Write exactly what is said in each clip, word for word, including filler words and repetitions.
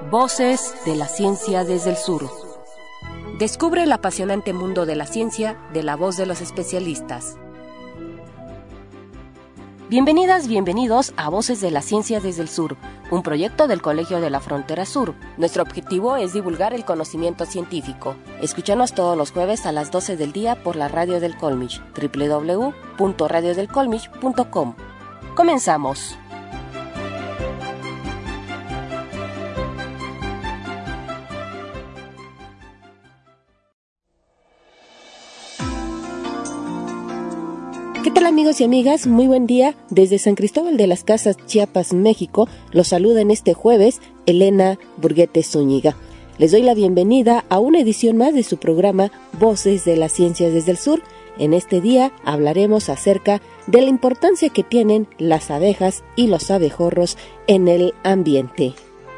Voces de la ciencia desde el sur. Descubre el apasionante mundo de la ciencia de la voz de los especialistas. Bienvenidas, bienvenidos a Voces de la Ciencia desde el Sur, un proyecto del Colegio de la Frontera Sur. Nuestro objetivo es divulgar el conocimiento científico. Escúchanos todos los jueves a las doce del día por la radio del Colmich, doble u doble u doble u punto radio del colmich punto com. Comenzamos. ¿Qué tal, amigos y amigas? Muy buen día. Desde San Cristóbal de las Casas, Chiapas, México, los saluda en este jueves Elena Burguete Zúñiga. Les doy la bienvenida a una edición más de su programa Voces de la Ciencia desde el Sur. En este día hablaremos acerca de la importancia que tienen las abejas y los abejorros en el ambiente.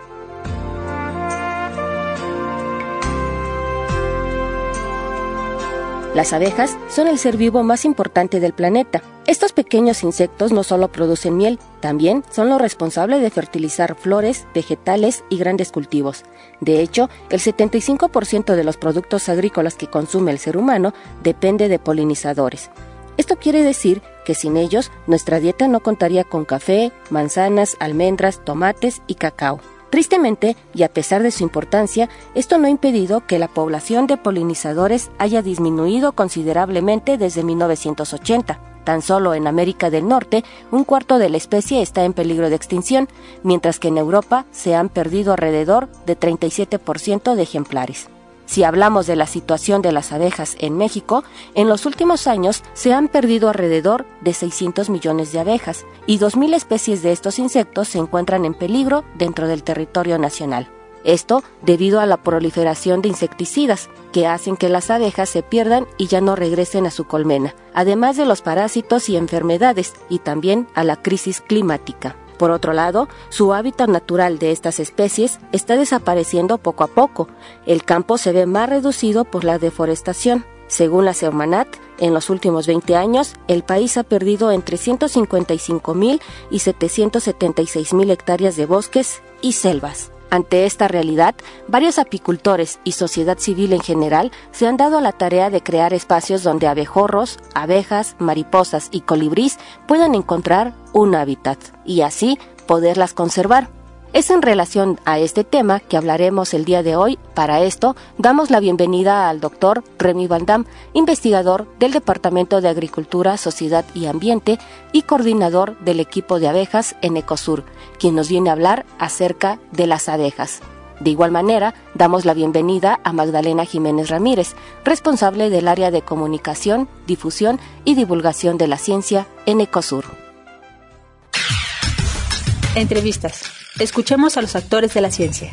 Las abejas son el ser vivo más importante del planeta. Estos pequeños insectos no solo producen miel, también son los responsables de fertilizar flores, vegetales y grandes cultivos. De hecho, el setenta y cinco por ciento de los productos agrícolas que consume el ser humano depende de polinizadores. Esto quiere decir que sin ellos, nuestra dieta no contaría con café, manzanas, almendras, tomates y cacao. Tristemente, y a pesar de su importancia, esto no ha impedido que la población de polinizadores haya disminuido considerablemente desde mil novecientos ochenta. Tan solo en América del Norte, un cuarto de la especie está en peligro de extinción, mientras que en Europa se han perdido alrededor de treinta y siete por ciento de ejemplares. Si hablamos de la situación de las abejas en México, en los últimos años se han perdido alrededor de seiscientos millones de abejas y dos mil especies de estos insectos se encuentran en peligro dentro del territorio nacional. Esto debido a la proliferación de insecticidas, que hacen que las abejas se pierdan y ya no regresen a su colmena, además de los parásitos y enfermedades, y también a la crisis climática. Por otro lado, su hábitat natural de estas especies está desapareciendo poco a poco. El campo se ve más reducido por la deforestación. Según la Semarnat, en los últimos veinte años, el país ha perdido entre ciento cincuenta y cinco mil y setecientos setenta y seis mil hectáreas de bosques y selvas. Ante esta realidad, varios apicultores y sociedad civil en general se han dado a la tarea de crear espacios donde abejorros, abejas, mariposas y colibrís puedan encontrar un hábitat y así poderlas conservar. Es en relación a este tema que hablaremos el día de hoy. Para esto, damos la bienvenida al doctor Remy Van Dam, investigador del Departamento de Agricultura, Sociedad y Ambiente y coordinador del equipo de abejas en Ecosur, quien nos viene a hablar acerca de las abejas. De igual manera, damos la bienvenida a Magdalena Jiménez Ramírez, responsable del área de comunicación, difusión y divulgación de la ciencia en Ecosur. Entrevistas. Escuchemos a los actores de la ciencia.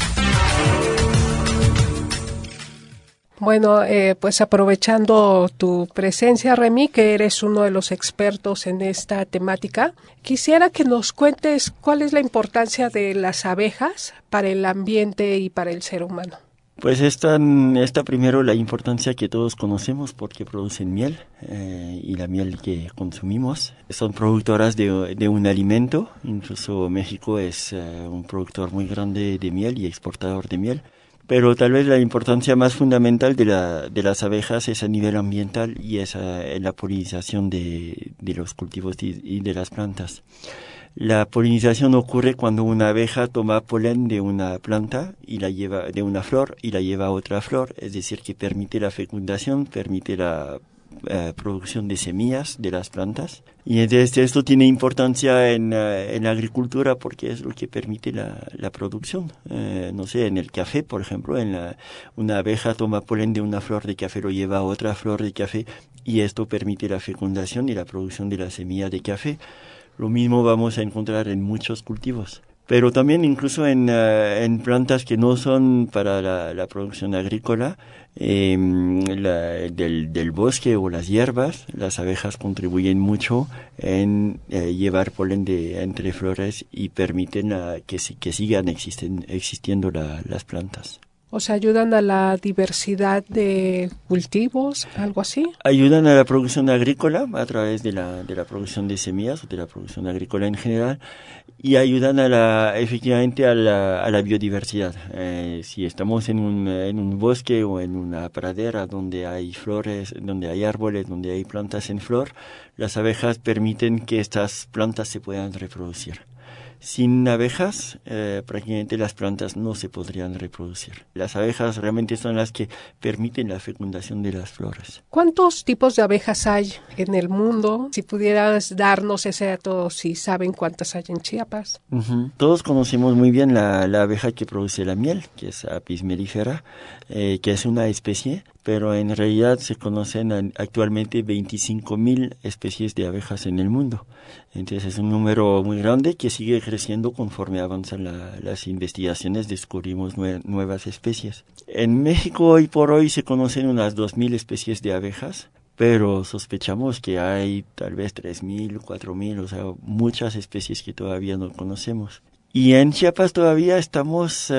Bueno, eh, pues aprovechando tu presencia, Remy, que eres uno de los expertos en esta temática, quisiera que nos cuentes cuál es la importancia de las abejas para el ambiente y para el ser humano. Pues esta, esta primero la importancia que todos conocemos porque producen miel eh, y la miel que consumimos. Son productoras de, de un alimento, incluso México es eh, un productor muy grande de miel y exportador de miel. Pero tal vez la importancia más fundamental de, la, de las abejas es a nivel ambiental y es a, en la polinización de, de los cultivos y, y de las plantas. La polinización ocurre cuando una abeja toma polen de una planta y la lleva de una flor y la lleva a otra flor, es decir, que permite la fecundación, permite la eh, producción de semillas de las plantas. Y entonces esto tiene importancia en, uh, en la agricultura porque es lo que permite la, la producción. Eh, no sé, en el café, por ejemplo, en la, una abeja toma polen de una flor de café, lo lleva a otra flor de café y esto permite la fecundación y la producción de la semilla de café. Lo mismo vamos a encontrar en muchos cultivos, pero también incluso en, uh, en plantas que no son para la, la producción agrícola, eh, la, del, del bosque o las hierbas, las abejas contribuyen mucho en eh, llevar polen de entre flores y permiten uh, que, que sigan existen, existiendo la, las plantas. O sea, ayudan a la diversidad de cultivos, algo así. Ayudan a la producción agrícola a través de la, de la producción de semillas o de la producción agrícola en general, y ayudan a la, efectivamente a la, a la biodiversidad. Eh, si estamos en un, en un bosque o en una pradera donde hay flores, donde hay árboles, donde hay plantas en flor, las abejas permiten que estas plantas se puedan reproducir. Sin abejas, eh, prácticamente las plantas no se podrían reproducir. Las abejas realmente son las que permiten la fecundación de las flores. ¿Cuántos tipos de abejas hay en el mundo? Si pudieras darnos ese dato, si saben cuántas hay en Chiapas. Uh-huh. Todos conocemos muy bien la, la abeja que produce la miel, que es Apis mellifera, eh, que es una especie, pero en realidad se conocen actualmente veinticinco mil especies de abejas en el mundo. Entonces es un número muy grande que sigue creciendo conforme avanzan la, las investigaciones, descubrimos nue- nuevas especies. En México hoy por hoy se conocen unas dos mil especies de abejas, pero sospechamos que hay tal vez tres mil, cuatro mil, o sea, muchas especies que todavía no conocemos. Y en Chiapas todavía estamos uh,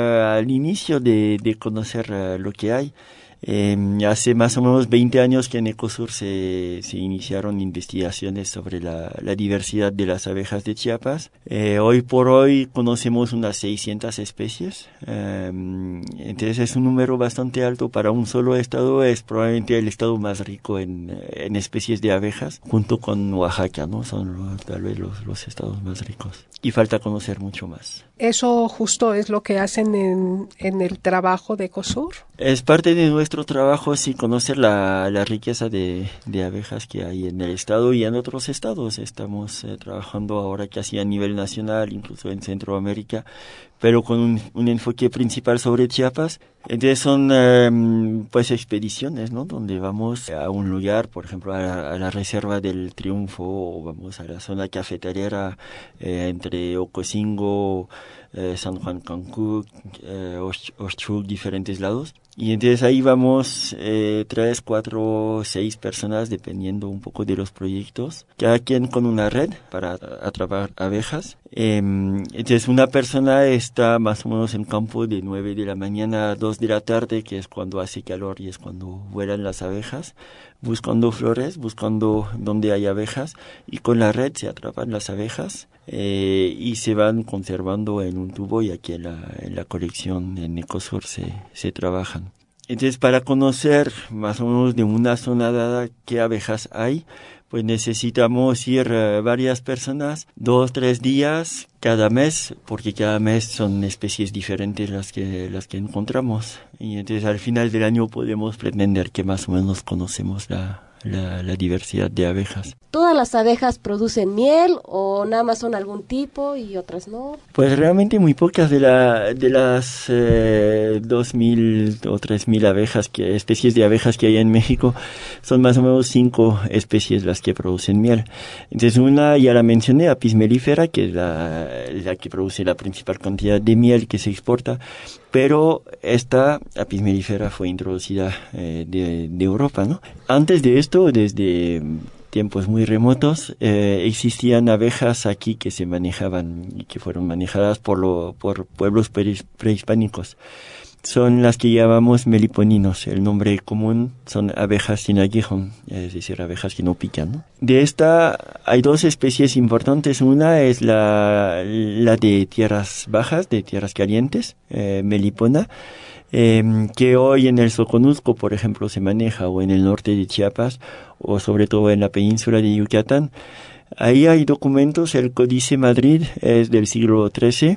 al inicio de, de conocer uh, lo que hay. Eh, hace más o menos veinte años que en Ecosur se, se iniciaron investigaciones sobre la, la diversidad de las abejas de Chiapas. Eh, hoy por hoy conocemos unas seiscientas especies. Eh, entonces es un número bastante alto para un solo estado. Es probablemente el estado más rico en, en especies de abejas, junto con Oaxaca, ¿no? Son los, tal vez los, los estados más ricos. Y falta conocer mucho más. ¿Eso justo es lo que hacen en, en el trabajo de Ecosur? Es parte de nuestro trabajo, sí, conocer la, la riqueza de, de abejas que hay en el estado y en otros estados. Estamos eh, trabajando ahora casi a nivel nacional, incluso en Centroamérica, pero con un, un enfoque principal sobre Chiapas. Entonces son eh, pues expediciones, ¿no? Donde vamos a un lugar, por ejemplo, a la, a la Reserva del Triunfo, o vamos a la zona cafetalera eh, entre Ocosingo, eh, San Juan Cancuc, eh, Oshchuk, diferentes lados. Y entonces ahí vamos eh, tres, cuatro, seis personas, dependiendo un poco de los proyectos, cada quien con una red para atrapar abejas. Eh, entonces una persona está más o menos en campo de nueve de la mañana a dos de la tarde, que es cuando hace calor y es cuando vuelan las abejas, buscando flores, buscando donde hay abejas, y con la red se atrapan las abejas eh, y se van conservando en un tubo, y aquí en la, en la colección en Ecosur se, se trabajan. Entonces, para conocer más o menos de una zona dada qué abejas hay, pues necesitamos ir uh, varias personas, dos, tres días cada mes, porque cada mes son especies diferentes las que las que encontramos. Y entonces al final del año podemos pretender que más o menos conocemos la, la, la diversidad de abejas. ¿Todas las abejas producen miel o nada más son algún tipo y otras no? Pues realmente muy pocas de la de las eh, dos mil o tres mil abejas, que especies de abejas que hay en México, son más o menos cinco especies las que producen miel. Entonces una ya la mencioné, Apis mellifera, que es la, la que produce la principal cantidad de miel que se exporta, pero esta Apis mellifera fue introducida eh, de, de Europa, ¿no? Antes de esto, desde tiempos muy remotos, eh, existían abejas aquí que se manejaban y que fueron manejadas por lo, por pueblos pre, prehispánicos. Son las que llamamos meliponinos. El nombre común son abejas sin aguijón, es decir, abejas que no pican, ¿no? De esta hay dos especies importantes. Una es la, la de tierras bajas, de tierras calientes, eh, melipona, Eh, que hoy en el Soconusco, por ejemplo, se maneja, o en el norte de Chiapas, o sobre todo en la península de Yucatán. Ahí hay documentos. El Códice Madrid es del siglo trece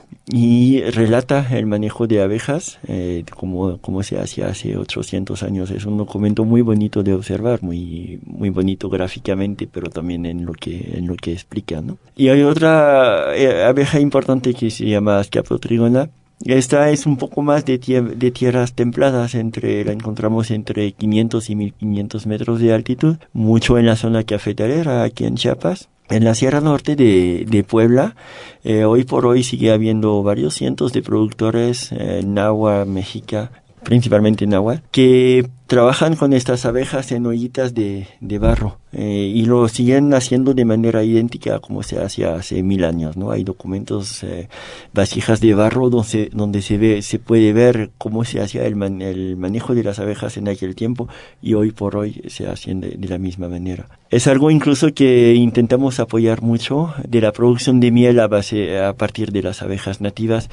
y relata el manejo de abejas eh, como, como se hacía hace ochocientos años. Es un documento muy bonito de observar, muy muy bonito gráficamente, pero también en lo que en lo que explica, ¿no? Y hay otra eh, abeja importante que se llama Ascaptotrigona. Esta es un poco más de, tie- de tierras templadas, entre la encontramos entre quinientos y mil quinientos metros de altitud, mucho en la zona cafetalera aquí en Chiapas. En la Sierra Norte de, de Puebla, eh, hoy por hoy sigue habiendo varios cientos de productores eh, náhuatl, mexica, principalmente náhuatl, que trabajan con estas abejas en ollitas de, de barro eh, y lo siguen haciendo de manera idéntica como se hacía hace mil años, ¿no? Hay documentos, eh, vasijas de barro donde, donde se ve, se puede ver cómo se hacía el, man, el manejo de las abejas en aquel tiempo y hoy por hoy se hacen de, de la misma manera. Es algo incluso que intentamos apoyar mucho de la producción de miel a base, a partir de las abejas nativas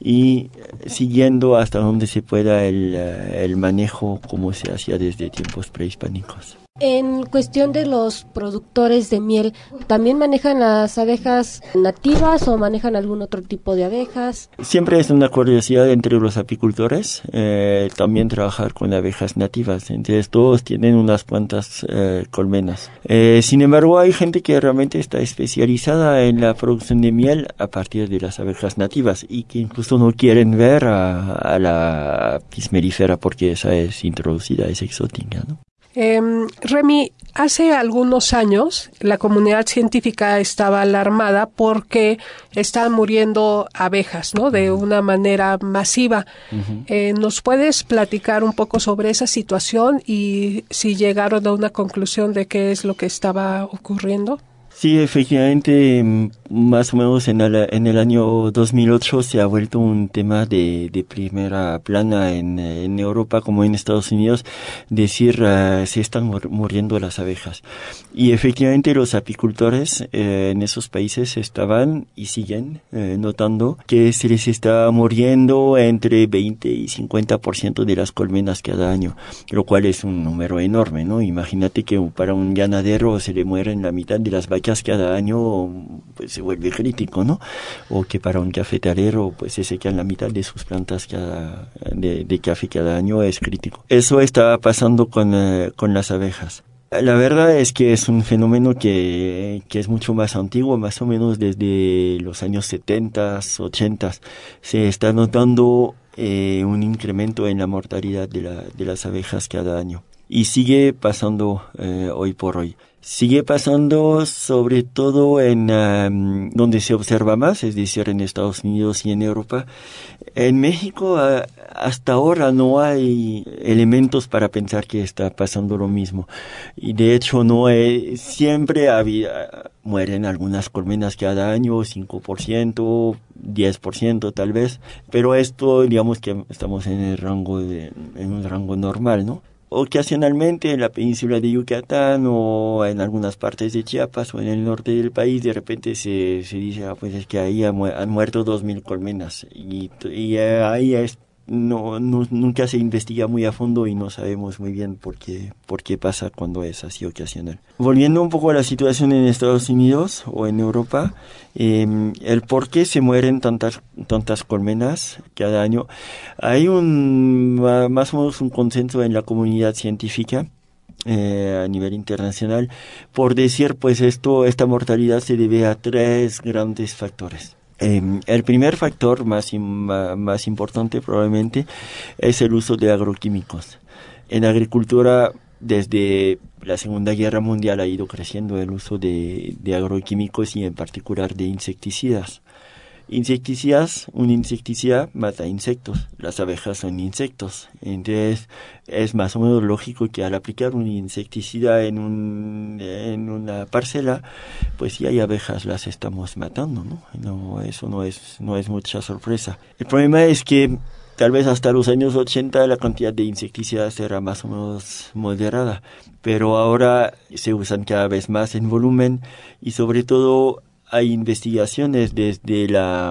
y siguiendo hasta donde se pueda el, el manejo como se hacía desde tiempos prehispánicos. En cuestión de los productores de miel, ¿también manejan las abejas nativas o manejan algún otro tipo de abejas? Siempre es una curiosidad entre los apicultores eh, también trabajar con abejas nativas. Entonces todos tienen unas cuantas eh, colmenas. Eh, sin embargo, hay gente que realmente está especializada en la producción de miel a partir de las abejas nativas y que incluso no quieren ver a, a la Apis mellifera porque esa es introducida, es exótica, ¿no? Eh, Remy, hace algunos años la comunidad científica estaba alarmada porque estaban muriendo abejas, ¿no? De una manera masiva. Uh-huh. Eh, ¿Nos puedes platicar un poco sobre esa situación y si llegaron a una conclusión de qué es lo que estaba ocurriendo? Sí, efectivamente, más o menos en el, en el año dos mil ocho se ha vuelto un tema de, de primera plana en, en Europa como en Estados Unidos, decir uh, se están mur- muriendo las abejas. Y efectivamente los apicultores eh, en esos países estaban y siguen eh, notando que se les está muriendo entre veinte y cincuenta por ciento de las colmenas cada año, lo cual es un número enorme, ¿no? Imagínate que para un ganadero se le mueren la mitad de las vacas cada año, pues se vuelve crítico, ¿no? O que para un cafetalero pues se secan la mitad de sus plantas cada, de, de café cada año, es crítico. Eso está pasando con, uh, con las abejas. La verdad es que es un fenómeno que, que es mucho más antiguo, más o menos desde los años setenta, ochenta. Se está notando eh, un incremento en la mortalidad de, la, de las abejas cada año. Y sigue pasando eh, hoy por hoy. Sigue pasando sobre todo en um, donde se observa más, es decir, en Estados Unidos y en Europa. En México a, hasta ahora no hay elementos para pensar que está pasando lo mismo. Y de hecho no hay, siempre había, mueren algunas colmenas cada año, cinco por ciento, diez por ciento tal vez. Pero esto, digamos que estamos en el rango de, en un rango normal, ¿no? Ocasionalmente en la península de Yucatán o en algunas partes de Chiapas o en el norte del país de repente se, se dice, ah, pues es que ahí han, mu- han muerto dos mil colmenas y, y eh, ahí es, no, no, nunca se investiga muy a fondo y no sabemos muy bien por qué, por qué pasa cuando es así ocasional. Volviendo un poco a la situación en Estados Unidos o en Europa, eh, el por qué se mueren tantas, tantas colmenas cada año, hay un, más o menos un consenso en la comunidad científica Eh, a nivel internacional por decir pues esto, esta mortalidad se debe a tres grandes factores. Eh, el primer factor más, más importante probablemente es el uso de agroquímicos. En agricultura desde la Segunda Guerra Mundial ha ido creciendo el uso de, de agroquímicos y en particular de insecticidas. Insecticidas, un insecticida mata insectos, las abejas son insectos, entonces es más o menos lógico que al aplicar un insecticida en un en una parcela, pues si hay abejas las estamos matando, ¿no? No, eso no es no es mucha sorpresa. El problema es que tal vez hasta los años ochenta la cantidad de insecticidas era más o menos moderada, pero ahora se usan cada vez más en volumen y sobre todo hay investigaciones desde la,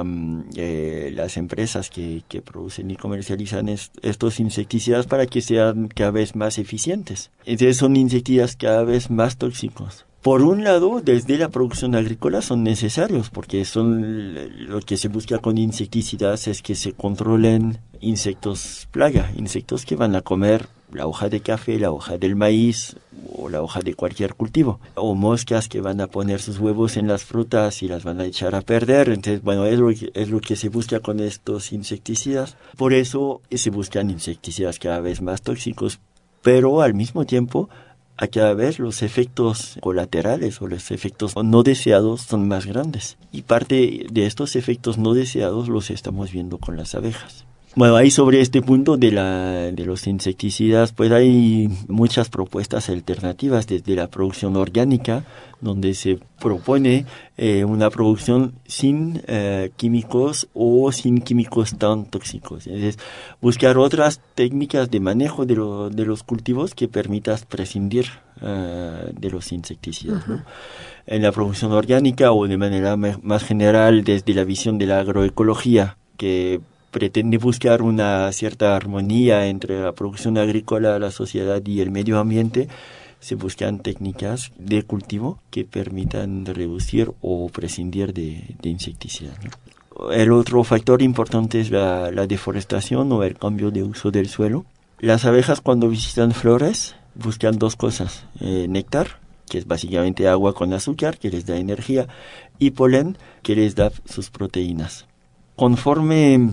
eh, las empresas que, que producen y comercializan es, estos insecticidas para que sean cada vez más eficientes. Entonces son insecticidas cada vez más tóxicos. Por un lado, desde la producción agrícola son necesarios porque son lo que se busca con insecticidas es que se controlen insectos plaga, insectos que van a comer la hoja de café, la hoja del maíz o la hoja de cualquier cultivo, o moscas que van a poner sus huevos en las frutas y las van a echar a perder. Entonces, bueno, es lo que, es lo que se busca con estos insecticidas. Por eso se buscan insecticidas cada vez más tóxicos, pero al mismo tiempo a cada vez los efectos colaterales o los efectos no deseados son más grandes. Y parte de estos efectos no deseados los estamos viendo con las abejas. Bueno, ahí sobre este punto de la de los insecticidas, pues hay muchas propuestas alternativas desde la producción orgánica, donde se propone eh, una producción sin eh, químicos o sin químicos tan tóxicos. Es buscar otras técnicas de manejo de, lo, de los cultivos que permitan prescindir uh, de los insecticidas, uh-huh. ¿no? En la producción orgánica o de manera más general desde la visión de la agroecología, que pretende buscar una cierta armonía entre la producción agrícola, la sociedad y el medio ambiente, se buscan técnicas de cultivo que permitan reducir o prescindir de, de insecticidas, ¿no? El otro factor importante es la, la deforestación o el cambio de uso del suelo. Las abejas, cuando visitan flores, buscan dos cosas: eh, néctar, que es básicamente agua con azúcar, que les da energía, y polen, que les da sus proteínas. Conforme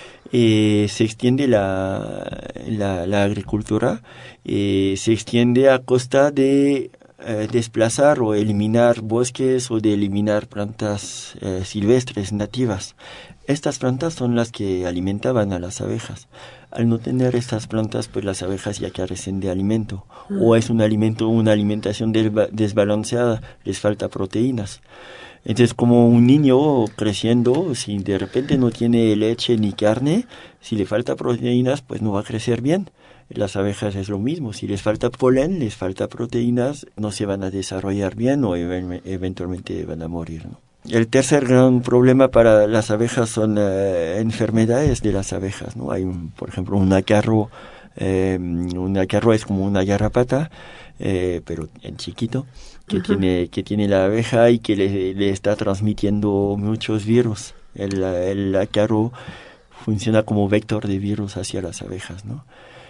eh, se extiende la, la, la agricultura, eh, se extiende a costa de eh, desplazar o eliminar bosques o de eliminar plantas eh, silvestres nativas. Estas plantas son las que alimentaban a las abejas. Al no tener estas plantas, pues las abejas ya carecen de alimento, mm. o es un alimento, una alimentación desbalanceada, les falta proteínas. Entonces, como un niño creciendo, si de repente no tiene leche ni carne, si le falta proteínas, pues no va a crecer bien. Las abejas es lo mismo, si les falta polen, les falta proteínas, no se van a desarrollar bien o eventualmente van a morir, ¿no? El tercer gran problema para las abejas son eh, enfermedades de las abejas, ¿no? Hay, un, por ejemplo, un ácaro, eh, un ácaro es como una garrapata, eh, pero en chiquito, que uh-huh. tiene que tiene la abeja y que le, le está transmitiendo muchos virus. El, el ácaro funciona como vector de virus hacia las abejas, ¿no?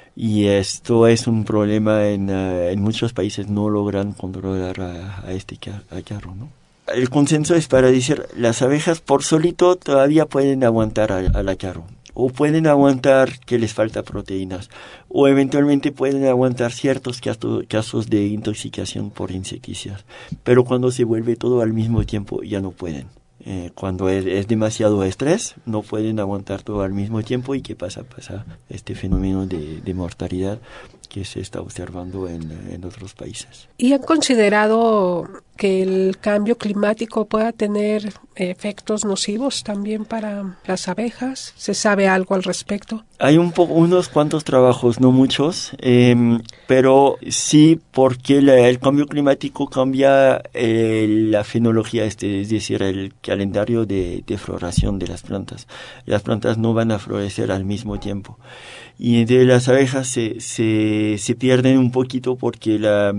Y esto es un problema en, uh, en muchos países, no logran controlar a, a este ácaro, ¿no? El consenso es para decir, las abejas por solito todavía pueden aguantar al, al ácaro, o pueden aguantar que les falta proteínas, o eventualmente pueden aguantar ciertos casos, casos de intoxicación por insecticidas, pero cuando se vuelve todo al mismo tiempo ya no pueden. Eh, cuando es, es demasiado estrés, no pueden aguantar todo al mismo tiempo. ¿Y qué pasa? Pasa este fenómeno de, de mortalidad que se está observando en, en otros países. ¿Y han considerado que el cambio climático pueda tener efectos nocivos también para las abejas? ¿Se sabe algo al respecto? Hay un po- unos cuantos trabajos, no muchos, eh, pero sí, porque la, el cambio climático cambia eh, la fenología, este, es decir, el calendario de, de floración de las plantas. Las plantas no van a florecer al mismo tiempo. Y de las abejas se, se, se pierden un poquito porque la,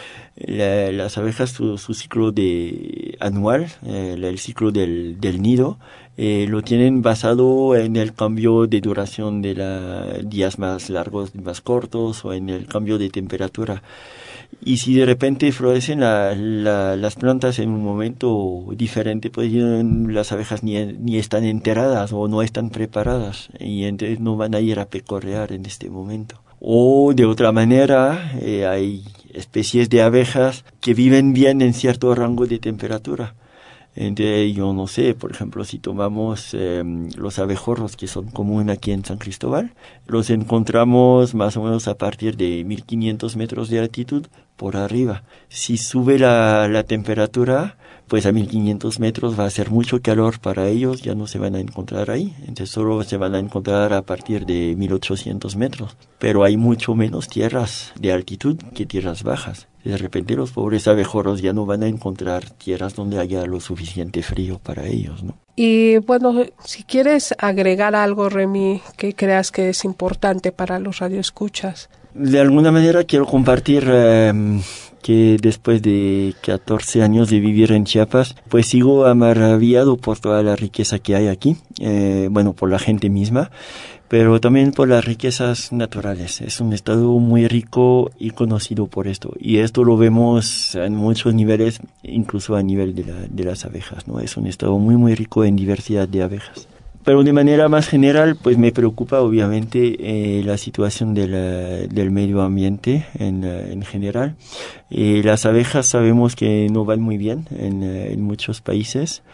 la, las abejas, su, su ciclo de anual, eh, el ciclo del, del nido, eh, lo tienen basado en el cambio de duración de la, días más largos, más cortos, o en el cambio de temperatura. Y si de repente florecen la, la, las plantas en un momento diferente, pues las abejas ni, ni están enteradas o no están preparadas, y entonces no van a ir a pecorrear en este momento. O de otra manera, eh, hay especies de abejas que viven bien en cierto rango de temperatura. Entonces, yo no sé, por ejemplo, si tomamos eh, los abejorros que son comunes aquí en San Cristóbal, los encontramos más o menos a partir de mil quinientos metros de altitud por arriba. Si sube la, la temperatura, pues a mil quinientos metros va a ser mucho calor para ellos, ya no se van a encontrar ahí. Entonces solo se van a encontrar a partir de mil ochocientos metros. Pero hay mucho menos tierras de altitud que tierras bajas. De repente los pobres abejorros ya no van a encontrar tierras donde haya lo suficiente frío para ellos, ¿no? Y bueno, si quieres agregar algo, Remy, que creas que es importante para los radioescuchas. De alguna manera quiero compartir eh, que después de catorce años de vivir en Chiapas, pues sigo maravillado por toda la riqueza que hay aquí, eh, bueno, por la gente misma, pero también por las riquezas naturales. Es un estado muy rico y conocido por esto, y esto lo vemos en muchos niveles, incluso a nivel de, la, de las abejas, ¿no? Es un estado muy muy rico en diversidad de abejas. Pero de manera más general, pues me preocupa obviamente eh, la situación de la, del medio ambiente en, en general. Eh, las abejas sabemos que no van muy bien en, en muchos países.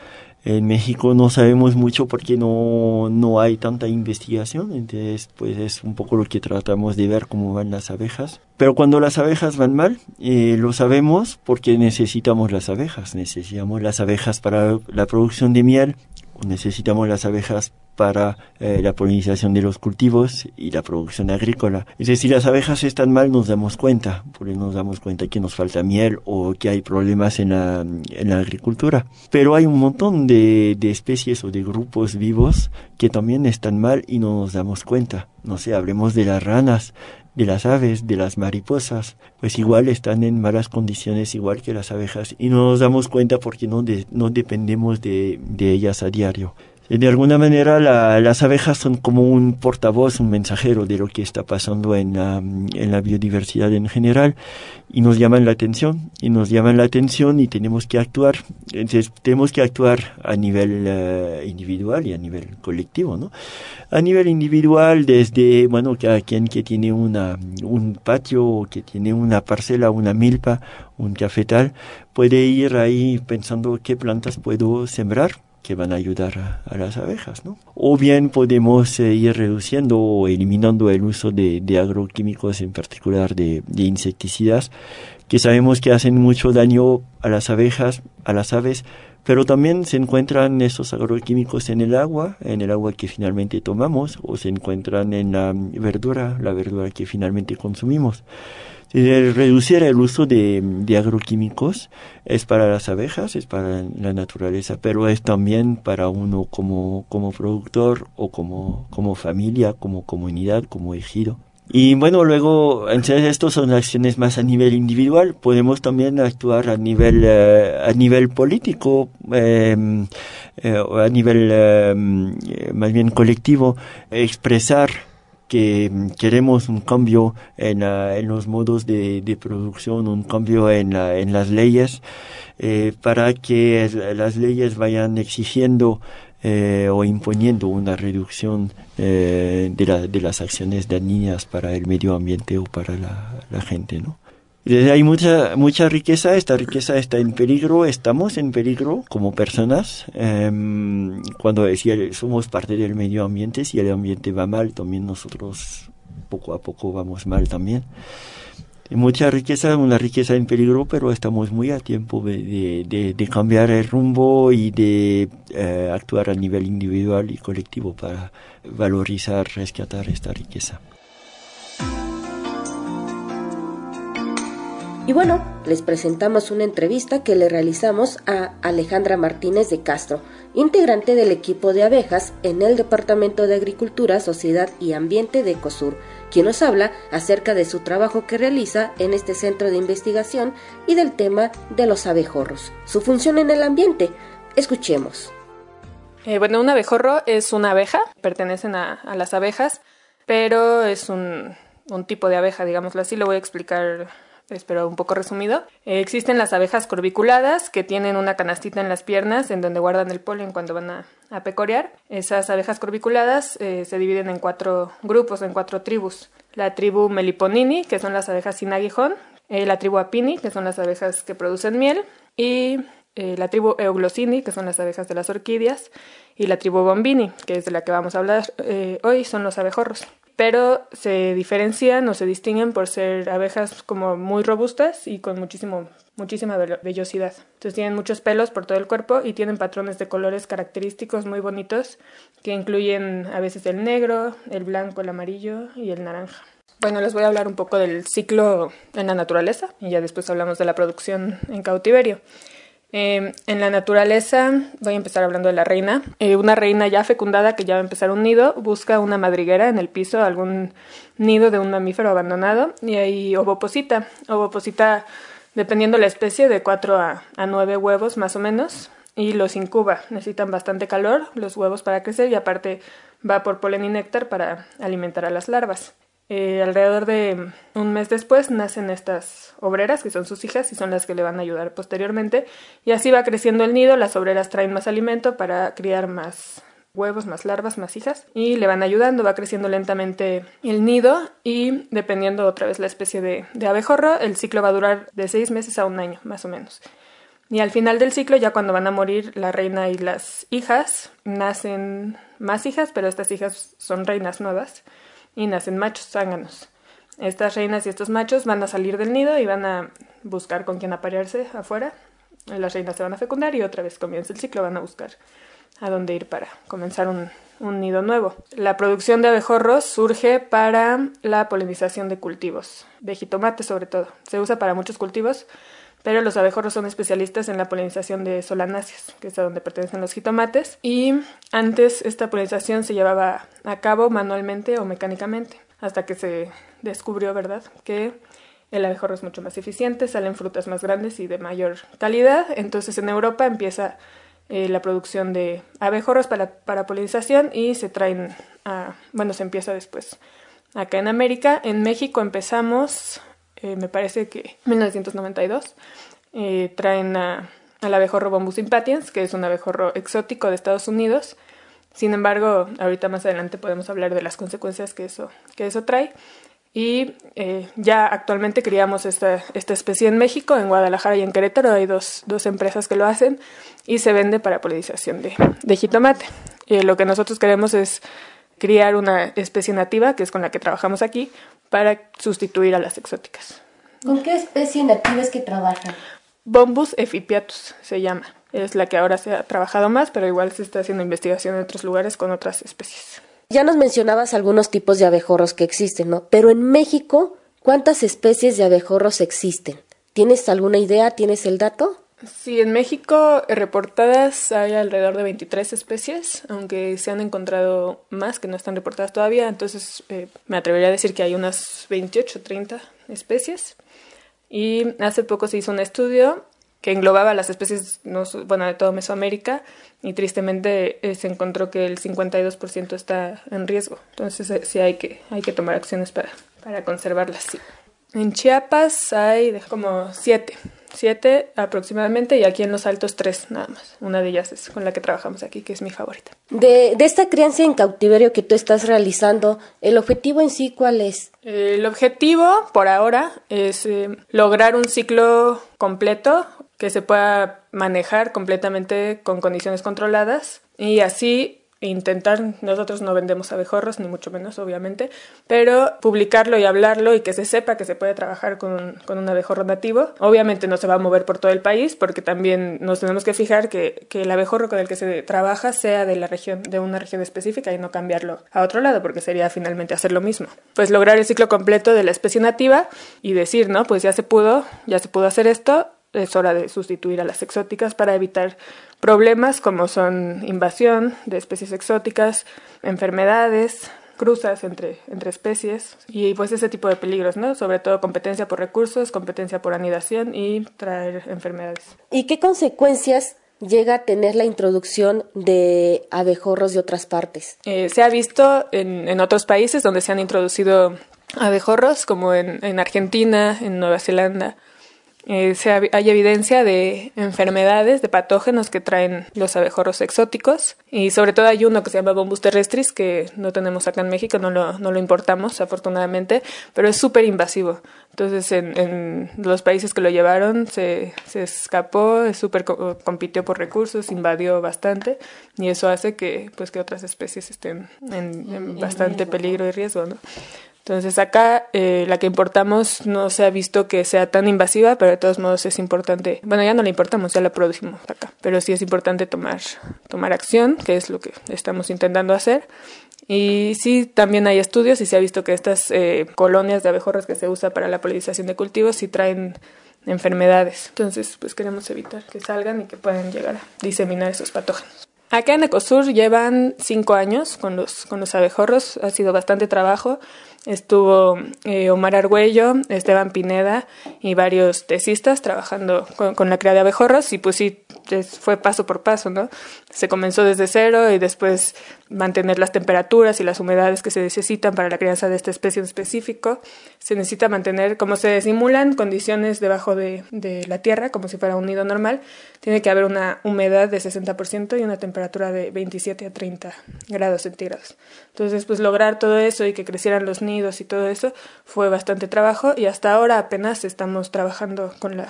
En México no sabemos mucho porque no, no hay tanta investigación, entonces pues es un poco lo que tratamos de ver cómo van las abejas. Pero cuando las abejas van mal, eh, lo sabemos porque necesitamos las abejas, necesitamos las abejas para la producción de miel, necesitamos las abejas para eh, la polinización de los cultivos y la producción agrícola. Es decir, si las abejas están mal, nos damos cuenta, porque nos damos cuenta que nos falta miel o que hay problemas en la, en la agricultura. Pero hay un montón de, de especies o de grupos vivos que también están mal y no nos damos cuenta. No sé, hablemos de las ranas, de las aves, de las mariposas, pues igual están en malas condiciones igual que las abejas y no nos damos cuenta porque no, de, no dependemos de, de ellas a diario. De alguna manera la, las abejas son como un portavoz, un mensajero de lo que está pasando en la, en la biodiversidad en general y nos llaman la atención y nos llaman la atención y tenemos que actuar. Entonces tenemos que actuar a nivel uh, individual y a nivel colectivo, ¿no? A nivel individual desde, bueno, cada quien que tiene una, un patio o que tiene una parcela, una milpa, un cafetal, puede ir ahí pensando qué plantas puedo sembrar que van a ayudar a, a las abejas, ¿no? O bien podemos eh, ir reduciendo o eliminando el uso de, de agroquímicos, en particular de, de insecticidas, que sabemos que hacen mucho daño a las abejas, a las aves, pero también se encuentran esos agroquímicos en el agua, en el agua que finalmente tomamos, o se encuentran en la verdura, la verdura que finalmente consumimos. El reducir el uso de, de agroquímicos es para las abejas, es para la naturaleza, pero es también para uno como, como productor o como, como familia, como comunidad, como ejido. Y bueno, luego, entonces estos son acciones más a nivel individual. Podemos también actuar a nivel, eh, a nivel político, eh, eh, a nivel eh, más bien colectivo, expresar que queremos un cambio en, uh, en los modos de, de producción, un cambio en, la, en las leyes, eh, para que las leyes vayan exigiendo eh, o imponiendo una reducción eh, de, la, de las acciones dañinas para el medio ambiente o para la, la gente, ¿no? Hay mucha mucha riqueza, esta riqueza está en peligro, estamos en peligro como personas, eh, cuando si somos parte del medio ambiente, si el ambiente va mal, también nosotros poco a poco vamos mal también. Mucha riqueza, una riqueza en peligro, pero estamos muy a tiempo de, de, de cambiar el rumbo y de eh, actuar a nivel individual y colectivo para valorizar, rescatar esta riqueza. Y bueno, les presentamos una entrevista que le realizamos a Alejandra Martínez de Castro, integrante del equipo de abejas en el Departamento de Agricultura, Sociedad y Ambiente de ECOSUR, quien nos habla acerca de su trabajo que realiza en este centro de investigación y del tema de los abejorros, su función en el ambiente. Escuchemos. Eh, bueno, un abejorro es una abeja, pertenecen a, a las abejas, pero es un, un tipo de abeja, digámoslo así, lo voy a explicar, espero un poco resumido. Eh, existen las abejas corbiculadas que tienen una canastita en las piernas en donde guardan el polen cuando van a, a pecorear. Esas abejas corbiculadas eh, se dividen en cuatro grupos, en cuatro tribus. La tribu Meliponini, que son las abejas sin aguijón, eh, la tribu Apini, que son las abejas que producen miel, y eh, la tribu Euglossini, que son las abejas de las orquídeas, y la tribu Bombini, que es de la que vamos a hablar eh, hoy, son los abejorros. Pero se diferencian o se distinguen por ser abejas como muy robustas y con muchísimo, muchísima vellosidad. Entonces tienen muchos pelos por todo el cuerpo y tienen patrones de colores característicos muy bonitos que incluyen a veces el negro, el blanco, el amarillo y el naranja. Bueno, les voy a hablar un poco del ciclo en la naturaleza y ya después hablamos de la producción en cautiverio. Eh, en la naturaleza, voy a empezar hablando de la reina. Eh, una reina ya fecundada que ya va a empezar un nido, busca una madriguera en el piso, algún nido de un mamífero abandonado, y ahí ovoposita. Ovoposita, dependiendo la especie, de cuatro a nueve huevos más o menos, y los incuba. Necesitan bastante calor los huevos para crecer y aparte va por polen y néctar para alimentar a las larvas. Eh, alrededor de un mes después nacen estas obreras, que son sus hijas y son las que le van a ayudar posteriormente, y así va creciendo el nido. Las obreras traen más alimento para criar más huevos, más larvas, más hijas, y le van ayudando, va creciendo lentamente el nido, y dependiendo otra vez la especie de, de abejorro, el ciclo va a durar de seis meses a un año, más o menos. Y al final del ciclo, ya cuando van a morir la reina y las hijas, nacen más hijas, pero estas hijas son reinas nuevas y nacen machos zánganos. Estas reinas y estos machos van a salir del nido y van a buscar con quién aparearse afuera. Las reinas se van a fecundar y otra vez comienza el ciclo, van a buscar a dónde ir para comenzar un, un nido nuevo. La producción de abejorros surge para la polinización de cultivos, de jitomate sobre todo. Se usa para muchos cultivos, pero los abejorros son especialistas en la polinización de solanáceas, que es a donde pertenecen los jitomates, y antes esta polinización se llevaba a cabo manualmente o mecánicamente, hasta que se descubrió, ¿verdad?, que el abejorro es mucho más eficiente, salen frutas más grandes y de mayor calidad. Entonces en Europa empieza eh, la producción de abejorros para, para polinización y se traen, a, bueno, se empieza después acá en América. En México empezamos, eh, me parece que en mil novecientos noventa y dos, eh, traen a, al abejorro Bombus impatiens, que es un abejorro exótico de Estados Unidos. Sin embargo, ahorita más adelante podemos hablar de las consecuencias que eso, que eso trae. Y eh, ya actualmente criamos esta, esta especie en México, en Guadalajara y en Querétaro. Hay dos, dos empresas que lo hacen y se vende para polinización de, de jitomate. Eh, lo que nosotros queremos es criar una especie nativa, que es con la que trabajamos aquí, para sustituir a las exóticas. ¿Con qué especie nativa es que trabajan? Bombus efipiatus se llama. Es la que ahora se ha trabajado más, pero igual se está haciendo investigación en otros lugares con otras especies. Ya nos mencionabas algunos tipos de abejorros que existen, ¿no? Pero en México, ¿cuántas especies de abejorros existen? ¿Tienes alguna idea? ¿Tienes el dato? Sí, en México reportadas hay alrededor de veintitrés especies, aunque se han encontrado más que no están reportadas todavía. Entonces eh, me atrevería a decir que hay unas veintiocho, treinta especies. Y hace poco se hizo un estudio que englobaba las especies, no, bueno, de todo Mesoamérica, y tristemente eh, se encontró que el cincuenta y dos por ciento está en riesgo. Entonces eh, sí hay que, hay que tomar acciones para, para conservarlas. Sí. En Chiapas hay como siete, siete aproximadamente, y aquí en Los Altos tres nada más. Una de ellas es con la que trabajamos aquí, que es mi favorita. De, de esta crianza en cautiverio que tú estás realizando, ¿el objetivo en sí cuál es? El objetivo, por ahora, es eh, lograr un ciclo completo que se pueda manejar completamente con condiciones controladas y así intentar, nosotros no vendemos abejorros, ni mucho menos, obviamente, pero publicarlo y hablarlo y que se sepa que se puede trabajar con, con un abejorro nativo. Obviamente no se va a mover por todo el país porque también nos tenemos que fijar que, que el abejorro con el que se trabaja sea de la región, de una región específica y no cambiarlo a otro lado porque sería finalmente hacer lo mismo. Pues lograr el ciclo completo de la especie nativa y decir, ¿no? Pues ya se pudo, ya se pudo hacer esto, es hora de sustituir a las exóticas para evitar problemas como son invasión de especies exóticas, enfermedades, cruzas entre, entre especies y pues ese tipo de peligros, ¿no? Sobre todo competencia por recursos, competencia por anidación y traer enfermedades. ¿Y qué consecuencias llega a tener la introducción de abejorros de otras partes? Eh, se ha visto en, en otros países donde se han introducido abejorros, como en, en Argentina, en Nueva Zelanda. Eh, se ha, hay evidencia de enfermedades, de patógenos que traen los abejorros exóticos y sobre todo hay uno que se llama Bombus terrestris que no tenemos acá en México, no lo, no lo importamos afortunadamente, pero es súper invasivo. Entonces en, en los países que lo llevaron se, se escapó, es súper compitió por recursos, invadió bastante y eso hace que, pues, que otras especies estén en, en bastante peligro y riesgo, ¿no? Entonces acá eh, la que importamos no se ha visto que sea tan invasiva, pero de todos modos es importante, bueno, ya no la importamos, ya la producimos acá, pero sí es importante tomar, tomar acción, que es lo que estamos intentando hacer. Y sí, también hay estudios y se ha visto que estas eh, colonias de abejorros que se usa para la polinización de cultivos sí traen enfermedades. Entonces, pues queremos evitar que salgan y que puedan llegar a diseminar esos patógenos. Acá en Ecosur llevan cinco años con los, con los abejorros, ha sido bastante trabajo. Estuvo eh, Omar Argüello, Esteban Pineda y varios tesistas trabajando con, con la cría de abejorros y pues sí, fue paso por paso, ¿no? Se comenzó desde cero y después mantener las temperaturas y las humedades que se necesitan para la crianza de esta especie en específico. Se necesita mantener, como se simulan condiciones debajo de, de la tierra, como si fuera un nido normal, tiene que haber una humedad de sesenta por ciento y una temperatura de veintisiete a treinta grados centígrados. Entonces, pues lograr todo eso y que crecieran los nidos y todo eso fue bastante trabajo y hasta ahora apenas estamos trabajando con la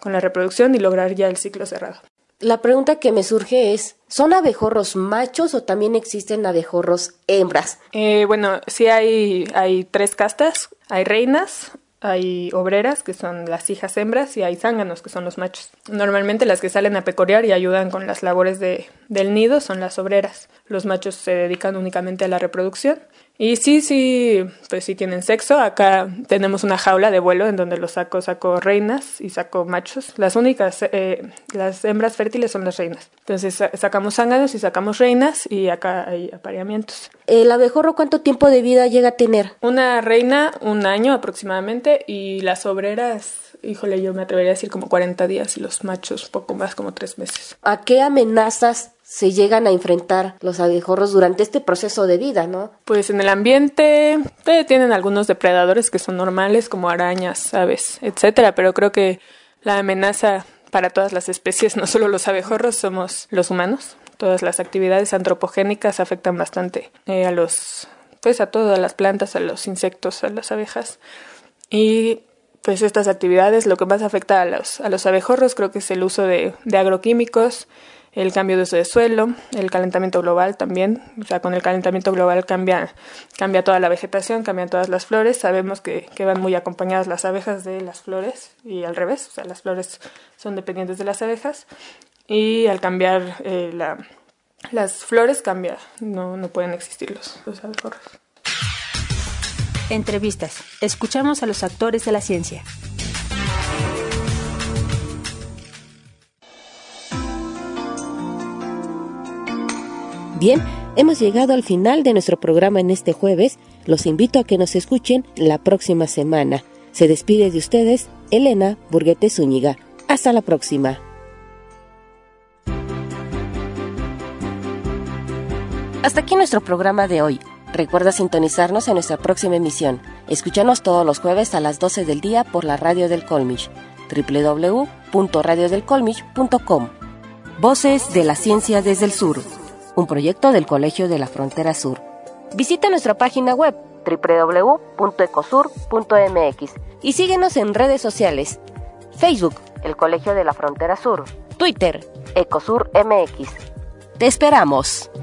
con la reproducción y lograr ya el ciclo cerrado. La pregunta que me surge es, ¿son abejorros machos o también existen abejorros hembras? Eh, bueno, sí hay, hay tres castas, hay reinas, hay obreras, que son las hijas hembras, y hay zánganos, que son los machos. Normalmente las que salen a pecorear y ayudan con las labores de, del nido son las obreras. Los machos se dedican únicamente a la reproducción. Y sí, sí, pues sí tienen sexo. Acá tenemos una jaula de vuelo en donde los saco, saco reinas y saco machos. Las únicas, eh, las hembras fértiles son las reinas. Entonces sacamos zánganos y sacamos reinas y acá hay apareamientos. ¿El abejorro cuánto tiempo de vida llega a tener? Una reina, un año aproximadamente, y las obreras, híjole, yo me atrevería a decir como cuarenta días y los machos poco más, como tres meses. ¿A qué amenazas se llegan a enfrentar los abejorros durante este proceso de vida, no? Pues en el ambiente eh, tienen algunos depredadores que son normales, como arañas, aves, etcétera, pero creo que la amenaza para todas las especies, no solo los abejorros, somos los humanos. Todas las actividades antropogénicas afectan bastante eh, a los, pues a todas las plantas, a los insectos, a las abejas. Y pues estas actividades, lo que más afecta a los, a los abejorros creo que es el uso de, de agroquímicos, el cambio de uso de suelo, el calentamiento global también. O sea, con el calentamiento global cambia, cambia toda la vegetación, cambian todas las flores. Sabemos que, que van muy acompañadas las abejas de las flores y al revés. O sea, las flores son dependientes de las abejas. Y al cambiar eh, la, las flores, cambia. No, no pueden existir los, los abejorros. Entrevistas. Escuchamos a los actores de la ciencia. Bien, hemos llegado al final de nuestro programa en este jueves. Los invito a que nos escuchen la próxima semana. Se despide de ustedes Elena Burguete Zúñiga. Hasta la próxima. Hasta aquí nuestro programa de hoy. Recuerda sintonizarnos en nuestra próxima emisión. Escúchanos todos los jueves a las doce del día por la Radio del Colmich, doble u doble u doble u punto radio del colmich punto com. Voces de la Ciencia desde el Sur, un proyecto del Colegio de la Frontera Sur. Visita nuestra página web doble u doble u doble u punto ecosur punto m x y síguenos en redes sociales: Facebook, el Colegio de la Frontera Sur; Twitter, Ecosur M X. ¡Te esperamos!